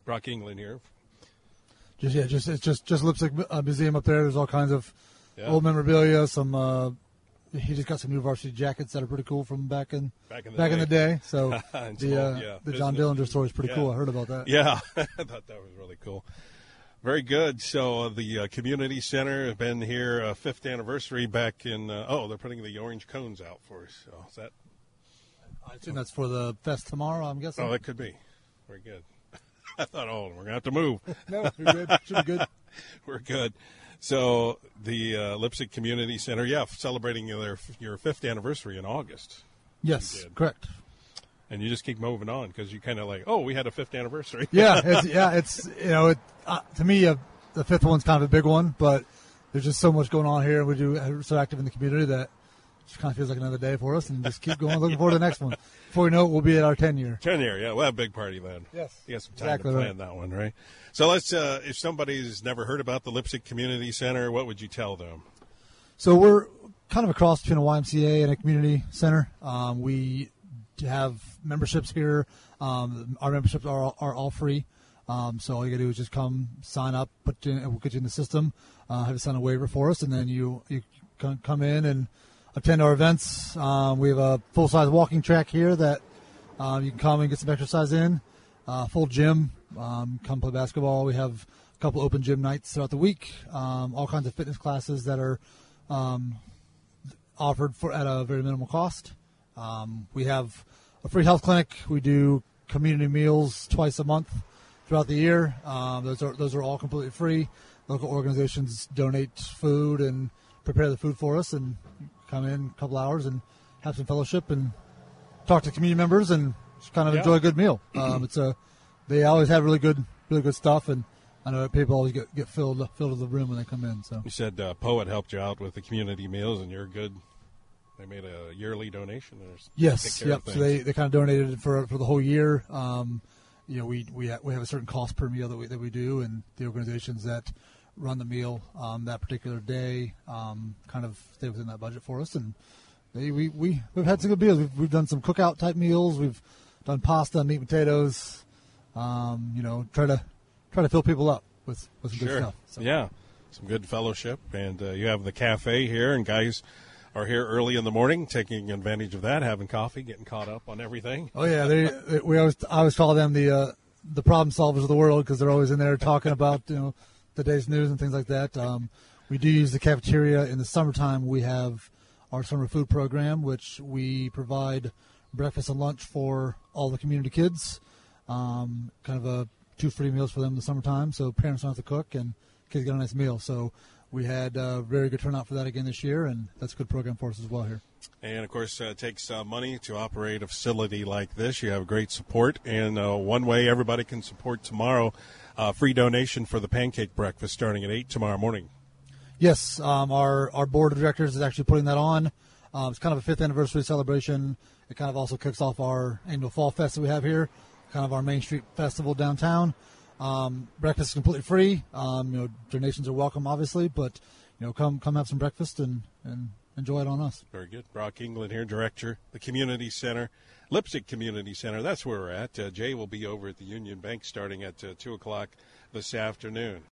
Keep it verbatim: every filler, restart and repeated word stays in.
Brock England here. Just yeah, just it's just just Lipsick uh, Museum up there. There's all kinds of Yeah. old memorabilia. Some uh, he just got some new varsity jackets that are pretty cool from back in Back in the back day. in the day. So And the some uh, old, yeah, the John business. Dillinger story is pretty Yeah. cool. I heard about that. Yeah, I thought that was really cool. Very good. So uh, the uh, community center has been here, uh, fifth anniversary back in. Uh, oh, they're putting the orange cones out for us. So is that? I assume that's for the fest tomorrow. I'm guessing. Oh, that could be. Very good. I thought, oh, we're gonna have to move. No, you're good. Should be good. We're good. So the uh, Lipsick Community Center, yeah, celebrating their your fifth anniversary in August. Yes, did. correct. And you just keep moving on because you kind of like, oh, we had a fifth anniversary. Yeah, it's, yeah, it's you know, it, uh, to me, uh, the fifth one's kind of a big one, but there's just so much going on here, and we do we're so active in the community that it just kind of feels like another day for us, and just keep going, looking forward to the next one. Before we know it, we'll be at our ten year. ten year, yeah, we'll have a big party then. Yes, you got some time exactly to plan right. that one, right? So let's. Uh, if somebody's never heard about the Lipsick Community Center, what would you tell them? So we're kind of a cross between a Y M C A and a community center. Um, we have memberships here. Um, our memberships are all, are all free. Um, so all you gotta do is just come sign up, put you in, we'll get you in the system, uh, have you sign a waiver for us, and then you you can come in and attend our events. Um, we have a full size walking track here that um, you can come and get some exercise in. Uh, full gym, um, come play basketball. We have a couple open gym nights throughout the week. Um, all kinds of fitness classes that are um, offered for at a very minimal cost. Um, we have a free health clinic. We do community meals twice a month throughout the year. Um, those are those are all completely free. Local organizations donate food and prepare the food for us, and come in a couple hours and have some fellowship and talk to community members and just kind of Yeah. enjoy a good meal. Um, it's a they always have really good really good stuff, and I know that people always get, get filled filled to the room when they come in. So You said uh, Poet helped you out with the community meals, and you're good. They made a yearly donation. Or take yes, care yep. of So things. they, they kind of donated it for for the whole year. Um, you know, we we ha- we have a certain cost per meal that we that we do, and the organizations that run the meal um, that particular day um, kind of stay within that budget for us, and they we we we've had some good meals. We've we've done some cookout type meals. We've done pasta, meat, and potatoes. Um, you know, try to try to fill people up with with some Sure. good stuff. So. Yeah, some good fellowship, and uh, you have the cafe here, and guys are here early in the morning, taking advantage of that, having coffee, getting caught up on everything. Oh yeah, they, they we always I always call them the uh, the problem solvers of the world because they're always in there talking about you know the day's news and things like that. Um, we do use the cafeteria in the summertime. We have our summer food program, which we provide breakfast and lunch for all the community kids. Um, kind of a two free meals for them in the summertime, so parents don't have to cook and kids get a nice meal. So we had a very good turnout for that again this year, and that's a good program for us as well here. And, of course, uh, it takes uh, money to operate a facility like this. You have great support. And uh, one way everybody can support tomorrow, uh, free donation for the pancake breakfast starting at eight tomorrow morning. Yes, um, our, our board of directors is actually putting that on. Um, it's kind of a fifth anniversary celebration. It kind of also kicks off our annual fall fest that we have here, kind of our Main Street Festival downtown. Um, breakfast is completely free. Um, you know, donations are welcome, obviously, but you know, come come have some breakfast and, and enjoy it on us. Very good. Brock England here, director, the Community Center, Lipsick Community Center. That's where we're at. Uh, Jay will be over at the Union Bank starting at uh, two o'clock this afternoon.